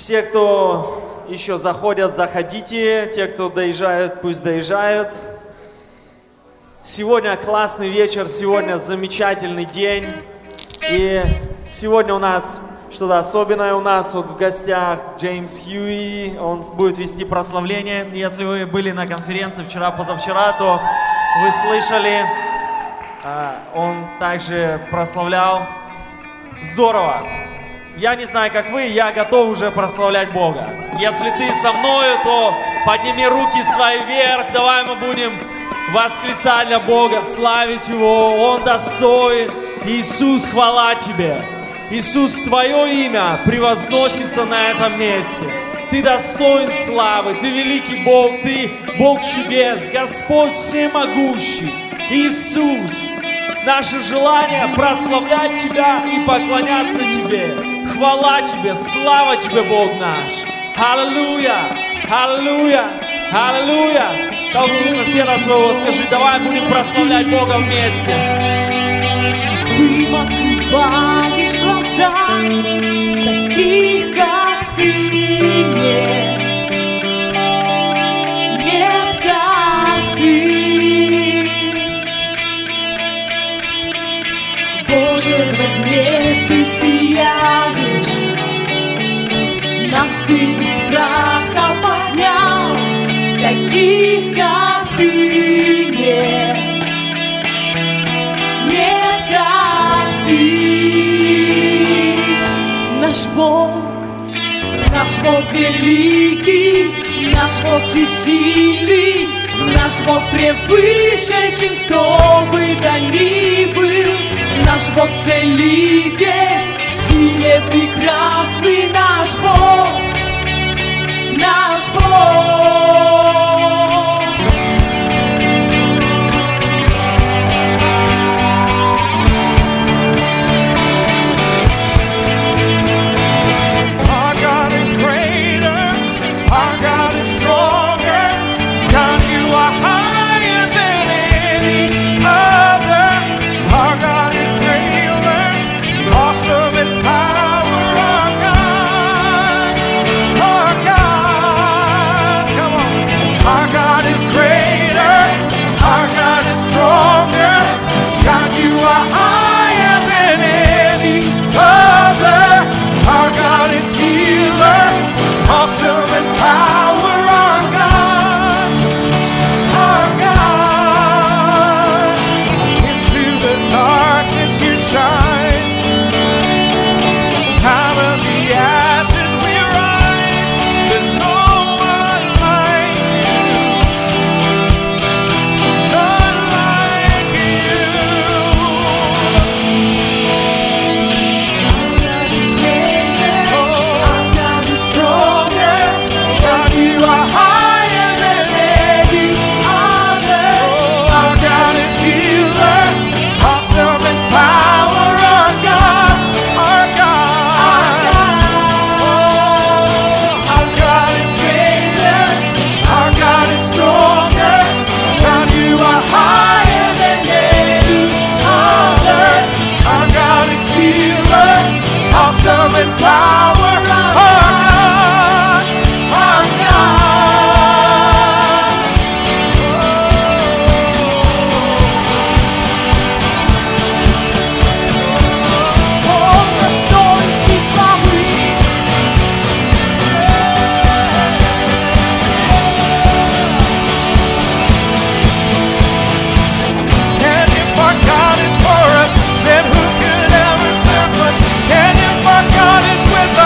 Все, кто еще заходят, заходите. Те, кто доезжают, пусть доезжают. Сегодня классный вечер, сегодня замечательный день. И сегодня у нас что-то особенное. У нас вот в гостях Джеймс Хьюи. Он будет вести прославление. Если вы были на конференции вчера-позавчера, то вы слышали, он также прославлял. Здорово. Я не знаю, как вы, я готов уже прославлять Бога. Если ты со мною, то подними руки свои вверх. Давай мы будем восклицать для Бога, славить Его. Он достоин. Иисус, хвала Тебе. Иисус, Твое имя превозносится на этом месте. Ты достоин славы. Ты великий Бог. Ты Бог чудес. Господь всемогущий. Иисус, наше желание прославлять Тебя и поклоняться Тебе. Хвала Тебе, слава Тебе, Бог наш. Аллилуйя, аллилуйя, аллилуйя. Толкни соседа своего, скажи, давай будем прославлять Бога вместе. Слепым открываешь глаза, таких, как Ты, нет. Нет, как Ты. Боже, во тьме Ты сияешь, нас Ты из праха поднял, таких, как Ты, нет. Нет, как Ты. Наш Бог великий, наш Бог всесильный, наш Бог превыше, чем кто бы то ни был. Наш Бог целитель, силе прекрасный наш Бог, наш Бог. Our God is greater, our God is stronger. God, you are higher than any other. Our God is greater, awesome in power. Our God, come on. Our God is greater, our God is stronger. God, you are higher than any other. Our God is healer, awesome in power. Our God, into the darkness you shine. Out of the ashes we rise. There's no one like you, none like you. Our God is greater, our God is stronger. God, you are higher than any other. Our God is healer, awesome in power. Our God, our God. Our God is greater, our God is stronger. God, you are higher than any other. Our God is healer, awesome in power. Our God, our God. Он достоин всей славы. And if our God is for us, then who could ever stop us? And if our God is with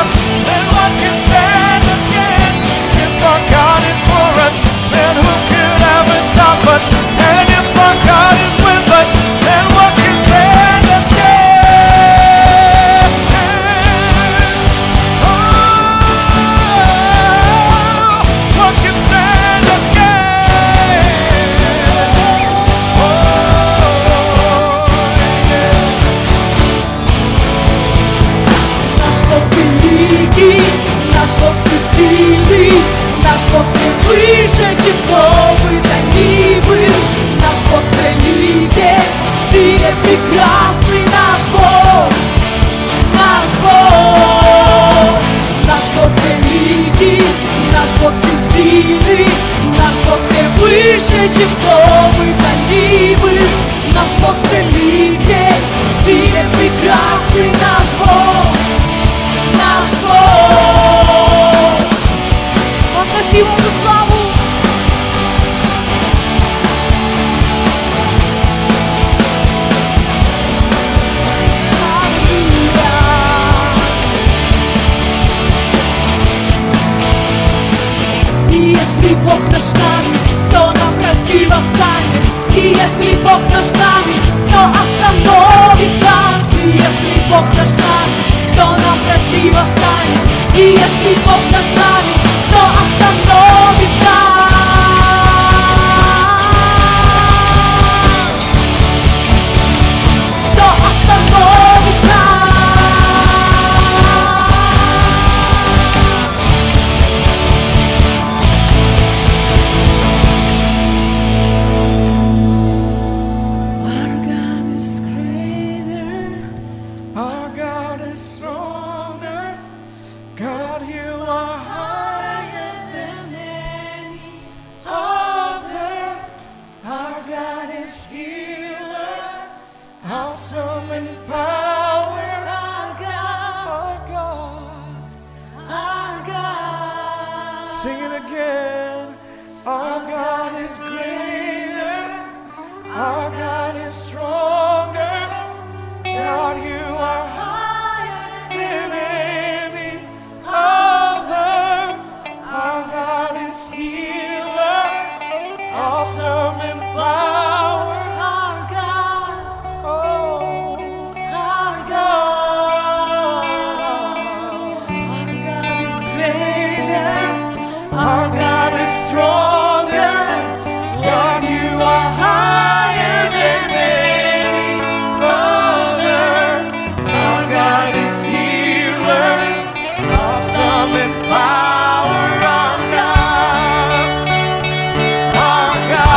Sing it again. Our God is greater. Our God is stronger. God, you are higher than any other. Our God is healer. Awesome in power. Our God, Oh, our God. Our God is greater. our God is stronger. God, you are higher than any other. Our God is healer. Awesome in power. Our God. Our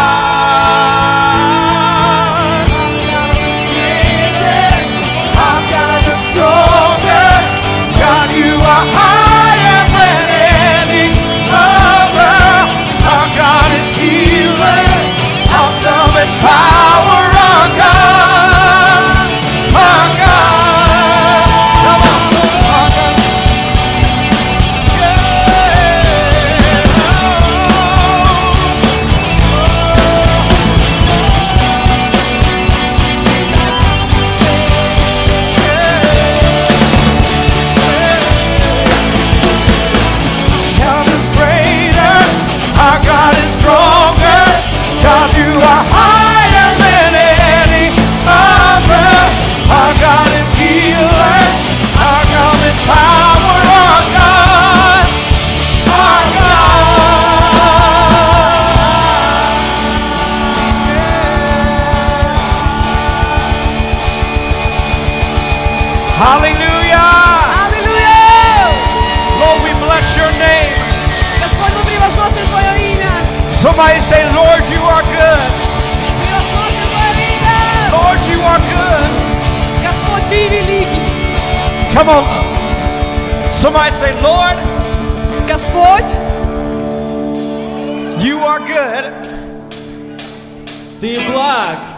God. Our God is greater. Our God is stronger. God, you are higher than any other. Our God is healer. Awesome in power. Our God. Our God. Come on. Our God. God is greater. Our God is stronger. God, you are higher than any other. Our God is healer. Our God in power. Our God. Our God. Hallelujah. Аллилуйя! Lord, we bless your name. Господь, мы превозносим Твое имя. Somebody say, Lord, you are good. Превозносим Твое имя. Lord, you are good. Господь, Ты великий. Come on. Somebody say, Lord, Господь, you are good. Ты благ.